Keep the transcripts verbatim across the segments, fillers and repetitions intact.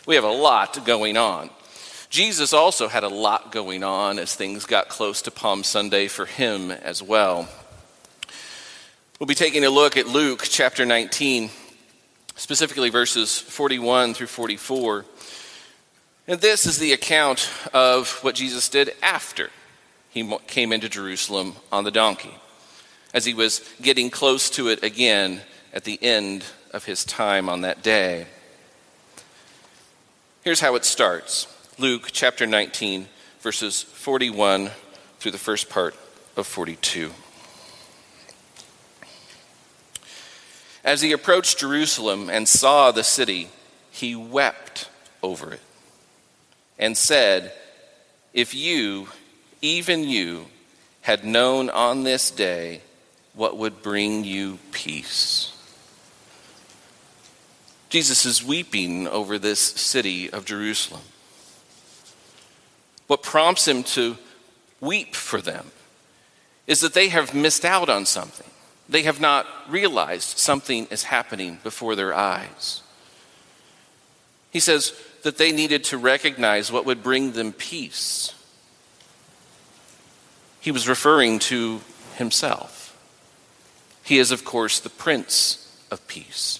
We have a lot going on. Jesus also had a lot going on as things got close to Palm Sunday for him as well. We'll be taking a look at Luke chapter nineteen, specifically verses forty-one through forty-four. And this is the account of what Jesus did after he came into Jerusalem on the donkey, as he was getting close to it again at the end of his time on that day. Here's how it starts. Luke chapter nineteen, verses forty-one through the first part of forty-two. As he approached Jerusalem and saw the city, he wept over it and said, "If you, even you, had known on this day what would bring you peace." Jesus is weeping over this city of Jerusalem. What prompts him to weep for them is that they have missed out on something. They have not realized something is happening before their eyes. He says that they needed to recognize what would bring them peace. He was referring to himself. He is, of course, the Prince of Peace.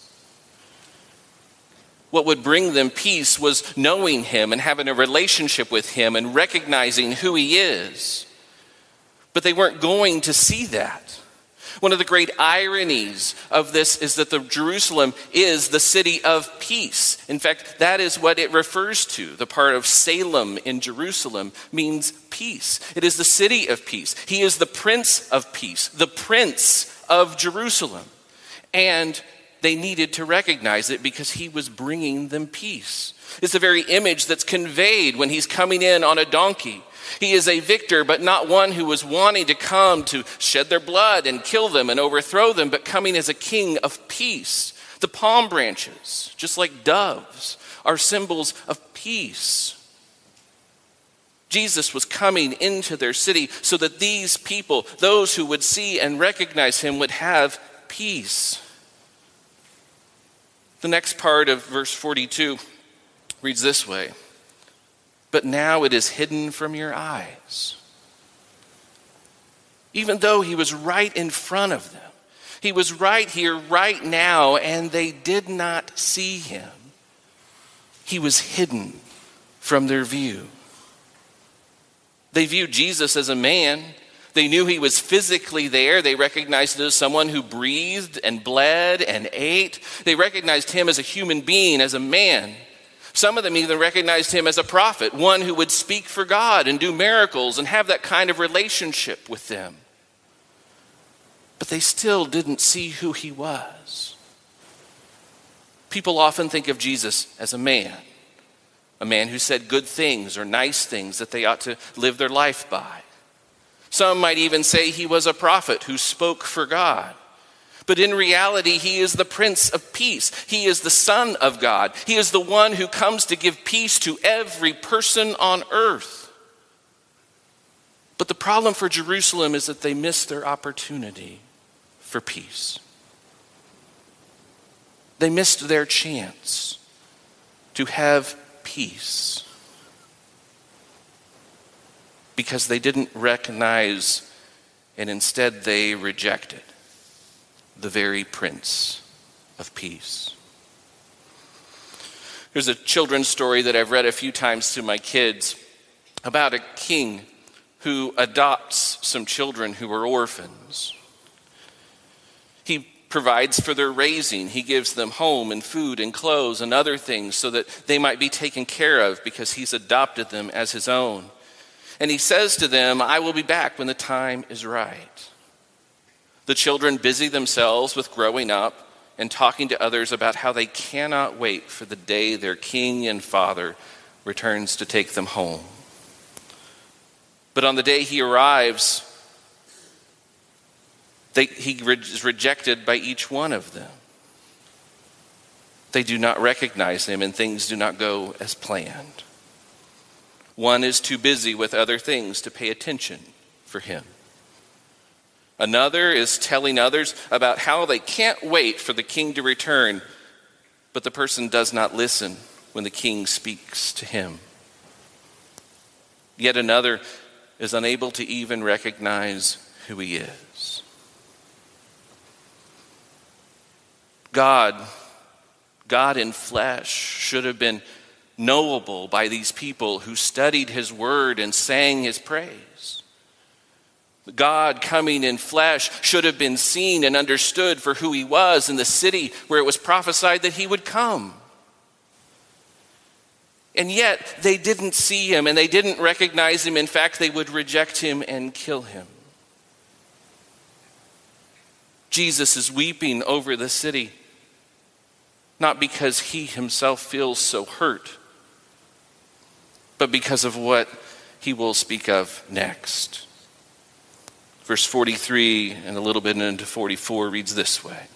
What would bring them peace was knowing him and having a relationship with him and recognizing who he is. But they weren't going to see that. One of the great ironies of this is that the Jerusalem is the city of peace. In fact, that is what it refers to. The part of Salem in Jerusalem means peace. It is the city of peace. He is the Prince of Peace, the Prince of Jerusalem. And they needed to recognize it because he was bringing them peace. It's the very image that's conveyed when he's coming in on a donkey. He is a victor, but not one who was wanting to come to shed their blood and kill them and overthrow them, but coming as a king of peace. The palm branches, just like doves, are symbols of peace. Jesus was coming into their city so that these people, those who would see and recognize him, would have peace. The next part of verse forty-two reads this way: "But now it is hidden from your eyes." Even though he was right in front of them, he was right here, right now, and they did not see him. He was hidden from their view. They viewed Jesus as a man. They knew he was physically there. They recognized it as someone who breathed and bled and ate. They recognized him as a human being, as a man. Some of them even recognized him as a prophet, one who would speak for God and do miracles and have that kind of relationship with them. But they still didn't see who he was. People often think of Jesus as a man, a man who said good things or nice things that they ought to live their life by. Some might even say he was a prophet who spoke for God. But in reality, he is the Prince of Peace. He is the Son of God. He is the one who comes to give peace to every person on earth. But the problem for Jerusalem is that they missed their opportunity for peace. They missed their chance to have peace because they didn't recognize, and instead they rejected the very Prince of Peace. There's a children's story that I've read a few times to my kids about a king who adopts some children who are orphans. He provides for their raising. He gives them home and food and clothes and other things so that they might be taken care of because he's adopted them as his own. And he says to them, "I will be back when the time is right." The children busy themselves with growing up and talking to others about how they cannot wait for the day their king and father returns to take them home. But on the day he arrives, they, he is rejected by each one of them. They do not recognize him, and things do not go as planned. One is too busy with other things to pay attention for him. Another is telling others about how they can't wait for the king to return, but the person does not listen when the king speaks to him. Yet another is unable to even recognize who he is. God, God in flesh should have been knowable by these people who studied his word and sang his praise. God coming in flesh should have been seen and understood for who he was in the city where it was prophesied that he would come. And yet they didn't see him and they didn't recognize him. In fact, they would reject him and kill him. Jesus is weeping over the city, not because he himself feels so hurt, but because of what he will speak of next. Verse forty-three and a little bit into forty-four reads this way.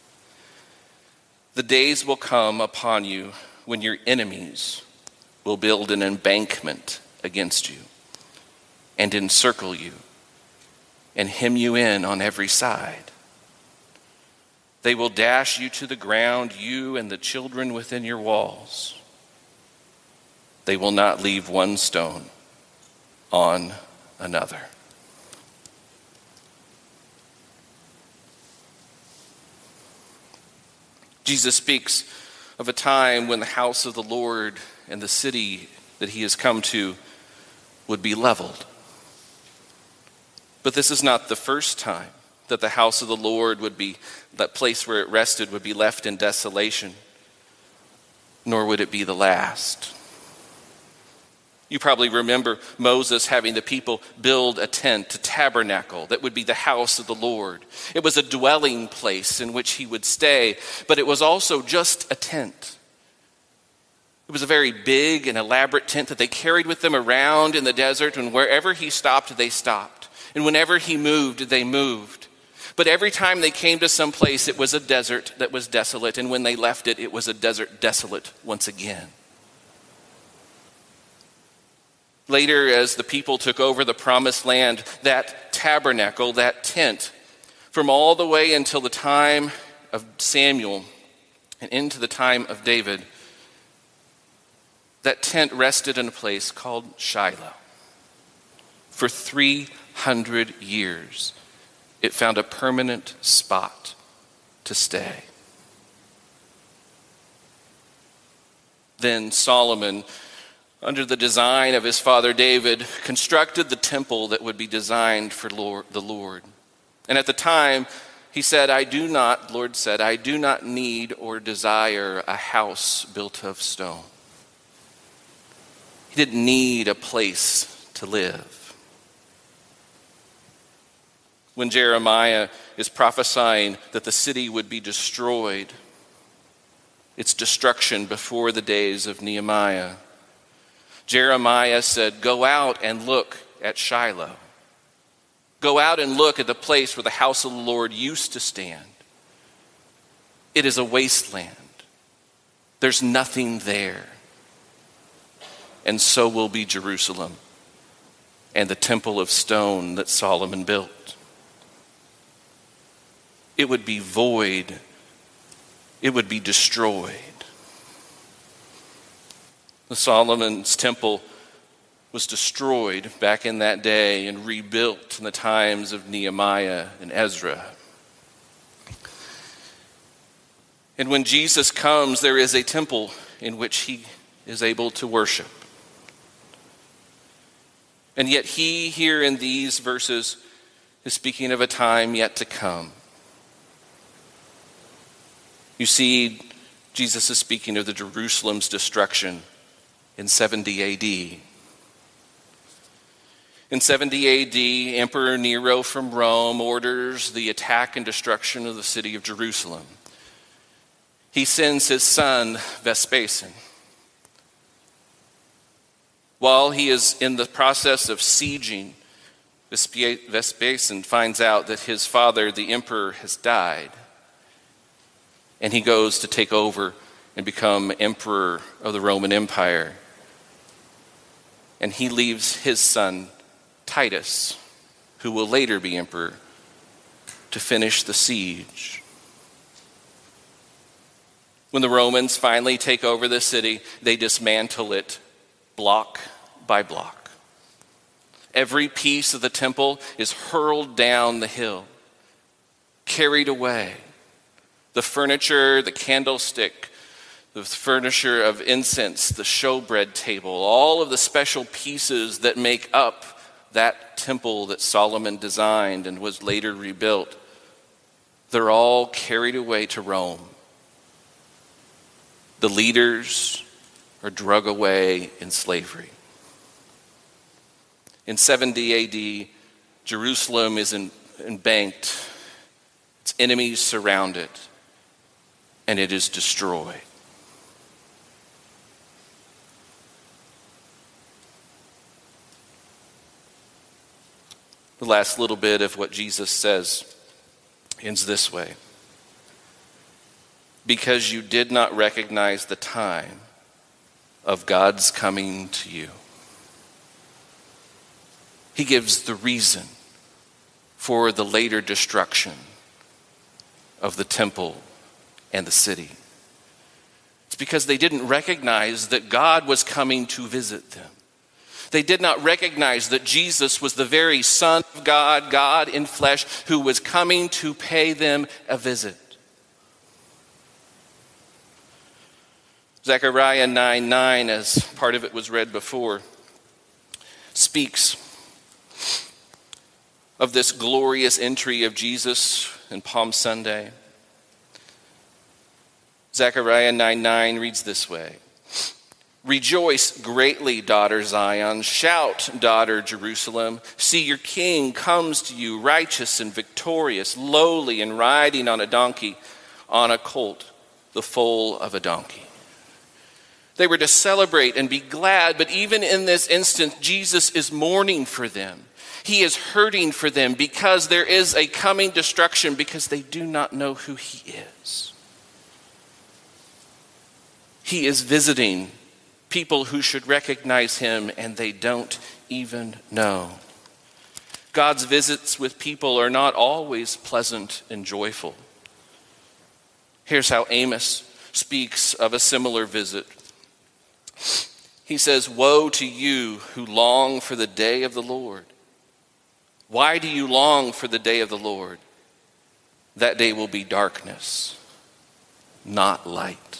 The days will come upon you when your enemies will build an embankment against you and encircle you and hem you in on every side. They will dash you to the ground, you and the children within your walls. They will not leave one stone on another. Jesus speaks of a time when the house of the Lord and the city that he has come to would be leveled. But this is not the first time that the house of the Lord would be, that place where it rested would be left in desolation, nor would it be the last. You probably remember Moses having the people build a tent, a tabernacle that would be the house of the Lord. It was a dwelling place in which he would stay, but it was also just a tent. It was a very big and elaborate tent that they carried with them around in the desert, and wherever he stopped, they stopped. And whenever he moved, they moved. But every time they came to some place, it was a desert that was desolate, and when they left it, it was a desert desolate once again. Later, as the people took over the promised land, that tabernacle, that tent, from all the way until the time of Samuel and into the time of David, that tent rested in a place called Shiloh. For three hundred years, it found a permanent spot to stay. Then Solomon, under the design of his father David, constructed the temple that would be designed for Lord, the Lord. And at the time, he said, I do not, Lord said, I do not need or desire a house built of stone. He didn't need a place to live. When Jeremiah is prophesying that the city would be destroyed, its destruction before the days of Nehemiah, Jeremiah said, go out and look at Shiloh. Go out and look at the place where the house of the Lord used to stand. It is a wasteland. There's nothing there. And so will be Jerusalem and the temple of stone that Solomon built. It would be void. It would be destroyed. The Solomon's temple was destroyed back in that day and rebuilt in the times of Nehemiah and Ezra. And when Jesus comes, there is a temple in which he is able to worship. And yet he, here in these verses, is speaking of a time yet to come. You see, Jesus is speaking of the Jerusalem's destruction in seventy A D. In seventy A D, Emperor Nero from Rome orders the attack and destruction of the city of Jerusalem. He sends his son, Vespasian. While he is in the process of sieging, Vespasian finds out that his father, the emperor, has died. And he goes to take over and become emperor of the Roman Empire. And he leaves his son, Titus, who will later be emperor, to finish the siege. When the Romans finally take over the city, they dismantle it block by block. Every piece of the temple is hurled down the hill, carried away. The furniture, the candlestick, the furniture of incense, the showbread table, all of the special pieces that make up that temple that Solomon designed and was later rebuilt, they're all carried away to Rome. The leaders are drug away in slavery. In seventy A D, Jerusalem is embanked, its enemies surround it, and it is destroyed. The last little bit of what Jesus says ends this way. Because you did not recognize the time of God's coming to you. He gives the reason for the later destruction of the temple and the city. It's because they didn't recognize that God was coming to visit them. They did not recognize that Jesus was the very Son of God, God in flesh, who was coming to pay them a visit. Zechariah nine nine, as part of it was read before, speaks of this glorious entry of Jesus in Palm Sunday. Zechariah nine nine reads this way. Rejoice greatly, daughter Zion. Shout, daughter Jerusalem. See, your king comes to you, righteous and victorious, lowly and riding on a donkey, on a colt, the foal of a donkey. They were to celebrate and be glad, but even in this instant, Jesus is mourning for them. He is hurting for them because there is a coming destruction, because they do not know who he is. He is visiting people who should recognize him, and they don't even know. God's visits with people are not always pleasant and joyful. Here's how Amos speaks of a similar visit. He says, "Woe to you who long for the day of the Lord. Why do you long for the day of the Lord? That day will be darkness, not light."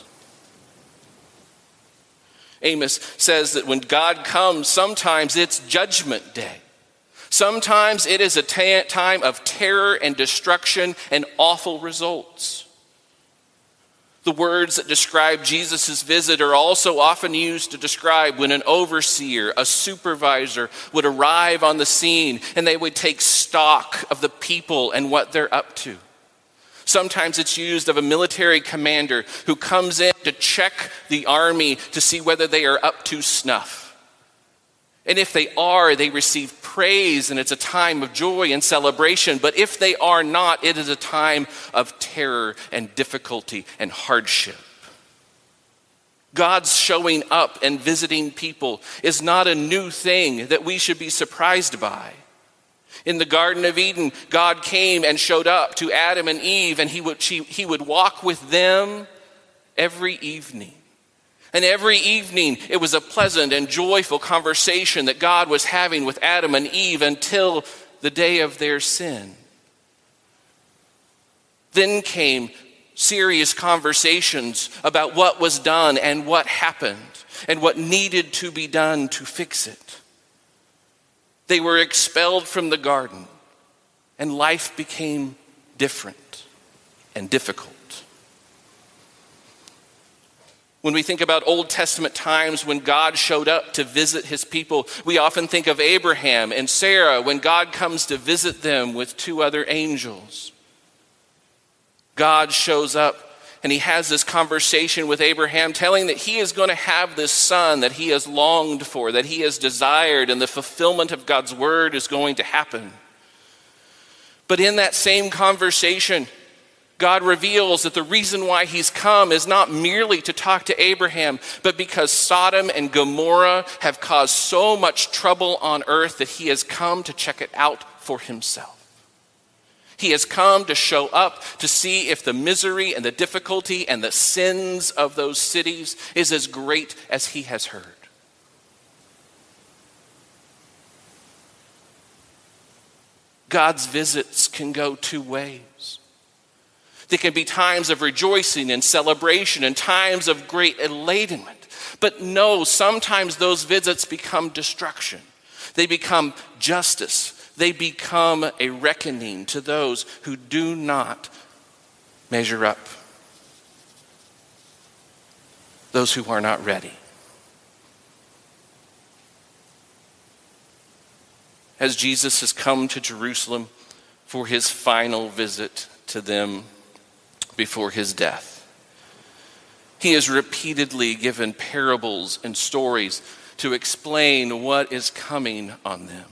Amos says that when God comes, sometimes it's judgment day. Sometimes it is a ta- time of terror and destruction and awful results. The words that describe Jesus' visit are also often used to describe when an overseer, a supervisor, would arrive on the scene and they would take stock of the people and what they're up to. Sometimes it's used of a military commander who comes in to check the army to see whether they are up to snuff. And if they are, they receive praise, and it's a time of joy and celebration. But if they are not, it is a time of terror and difficulty and hardship. God's showing up and visiting people is not a new thing that we should be surprised by. In the Garden of Eden, God came and showed up to Adam and Eve, and he would, she, he would walk with them every evening. And every evening, it was a pleasant and joyful conversation that God was having with Adam and Eve until the day of their sin. Then came serious conversations about what was done and what happened and what needed to be done to fix it. They were expelled from the garden, and life became different and difficult. When we think about Old Testament times when God showed up to visit his people, we often think of Abraham and Sarah when God comes to visit them with two other angels. God shows up and he has this conversation with Abraham, telling that he is going to have this son that he has longed for, that he has desired, and the fulfillment of God's word is going to happen. But in that same conversation, God reveals that the reason why he's come is not merely to talk to Abraham, but because Sodom and Gomorrah have caused so much trouble on earth that he has come to check it out for himself. He has come to show up to see if the misery and the difficulty and the sins of those cities is as great as he has heard. God's visits can go two ways. There can be times of rejoicing and celebration and times of great enlightenment. But no, sometimes those visits become destruction. They become justice. They become a reckoning to those who do not measure up. Those who are not ready. As Jesus has come to Jerusalem for his final visit to them before his death, he has repeatedly given parables and stories to explain what is coming on them.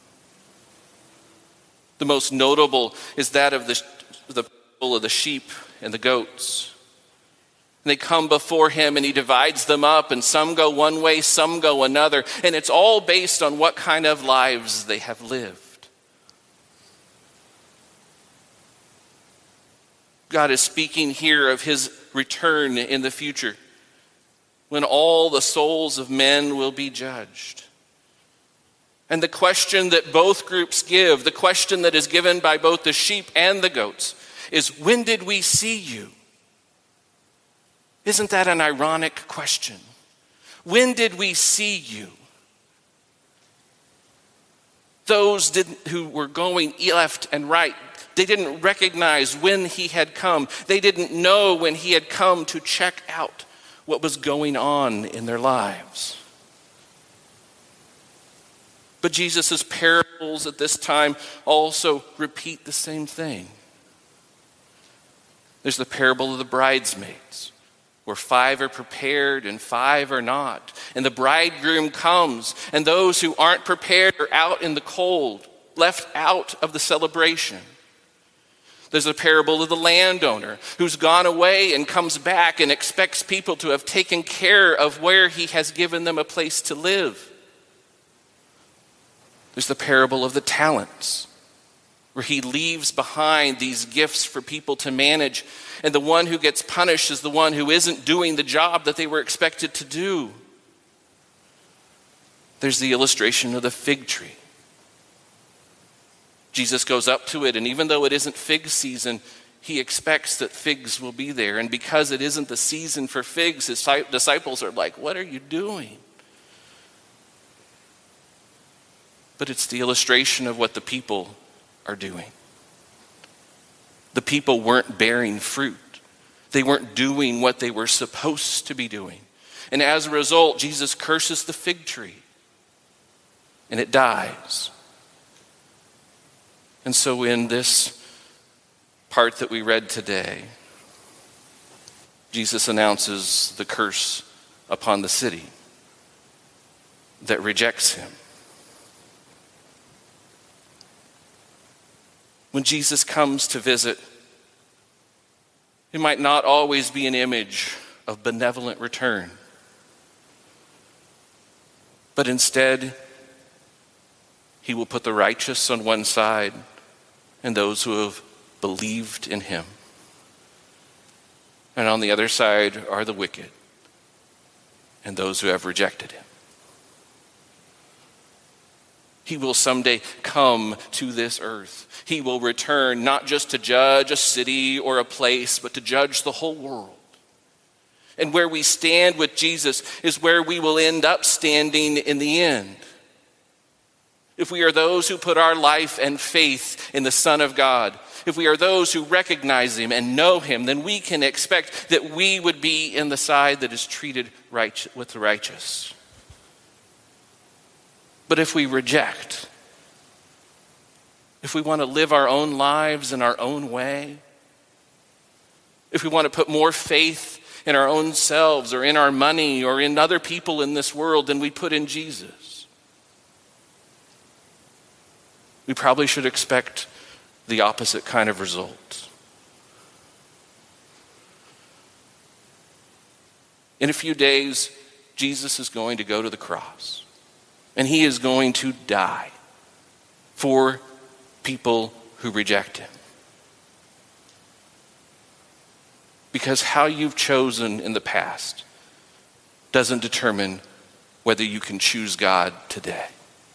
The most notable is that of the, the parable of the sheep and the goats. And they come before him and he divides them up, and some go one way, some go another. And it's all based on what kind of lives they have lived. God is speaking here of his return in the future, when all the souls of men will be judged. And the question that both groups give, the question that is given by both the sheep and the goats, is, when did we see you? Isn't that an ironic question? When did we see you? Those didn't, who were going left and right, they didn't recognize when he had come. They didn't know when he had come to check out what was going on in their lives. But Jesus' parables at this time also repeat the same thing. There's the parable of the bridesmaids, where five are prepared and five are not. And the bridegroom comes, and those who aren't prepared are out in the cold, left out of the celebration. There's a parable of the landowner who's gone away and comes back and expects people to have taken care of where he has given them a place to live. There's the parable of the talents, where he leaves behind these gifts for people to manage, and the one who gets punished is the one who isn't doing the job that they were expected to do. There's the illustration of the fig tree. Jesus goes up to it, and even though it isn't fig season, he expects that figs will be there. And because it isn't the season for figs, his disciples are like, "What are you doing?" But it's the illustration of what the people are doing. The people weren't bearing fruit. They weren't doing what they were supposed to be doing. And as a result, Jesus curses the fig tree, and it dies. And so in this part that we read today, Jesus announces the curse upon the city that rejects him. When Jesus comes to visit, it might not always be an image of benevolent return, but instead, he will put the righteous on one side and those who have believed in him. And on the other side are the wicked and those who have rejected him. He will someday come to this earth. He will return not just to judge a city or a place, but to judge the whole world. And where we stand with Jesus is where we will end up standing in the end. If we are those who put our life and faith in the Son of God, if we are those who recognize him and know him, then we can expect that we would be in the side that is treated right with the righteous. But if we reject, if we want to live our own lives in our own way, if we want to put more faith in our own selves or in our money or in other people in this world than we put in Jesus, we probably should expect the opposite kind of result. In a few days, Jesus is going to go to the cross. And he is going to die for people who reject him. Because how you've chosen in the past doesn't determine whether you can choose God today.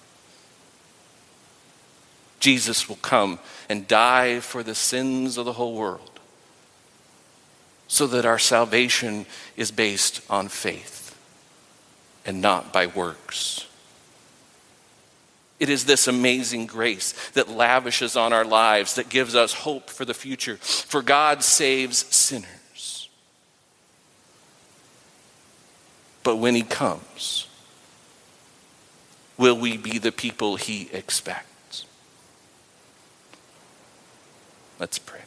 Jesus will come and die for the sins of the whole world so that our salvation is based on faith and not by works. It is this amazing grace that lavishes on our lives, that gives us hope for the future. For God saves sinners. But when he comes, will we be the people he expects? Let's pray.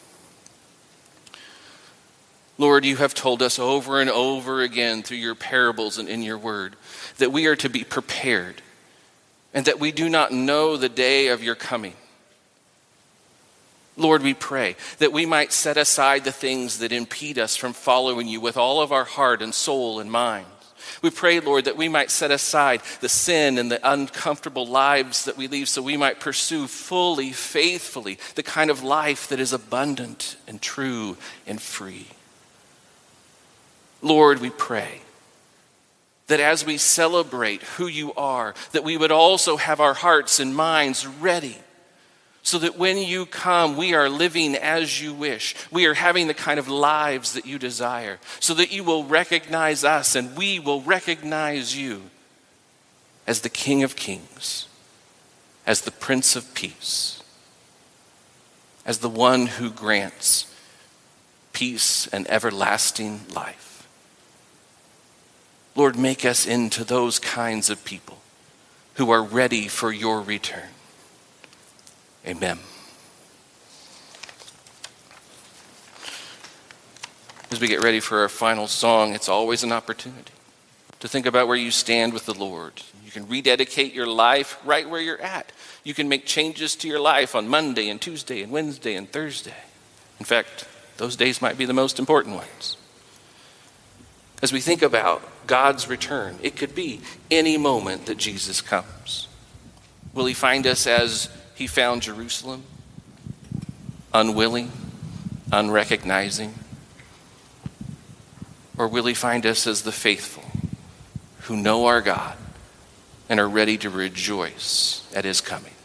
Lord, you have told us over and over again through your parables and in your word that we are to be prepared and that we do not know the day of your coming. Lord, we pray that we might set aside the things that impede us from following you with all of our heart and soul and mind. We pray, Lord, that we might set aside the sin and the uncomfortable lives that we leave so we might pursue fully, faithfully, the kind of life that is abundant and true and free. Lord, we pray that as we celebrate who you are, that we would also have our hearts and minds ready so that when you come, we are living as you wish. We are having the kind of lives that you desire, so that you will recognize us and we will recognize you as the King of Kings, as the Prince of Peace, as the one who grants peace and everlasting life. Lord, make us into those kinds of people who are ready for your return. Amen. As we get ready for our final song, it's always an opportunity to think about where you stand with the Lord. You can rededicate your life right where you're at. You can make changes to your life on Monday and Tuesday and Wednesday and Thursday. In fact, those days might be the most important ones. As we think about God's return, it could be any moment that Jesus comes. Will he find us as he found Jerusalem? Unwilling, unrecognizing? Or will he find us as the faithful who know our God and are ready to rejoice at his coming?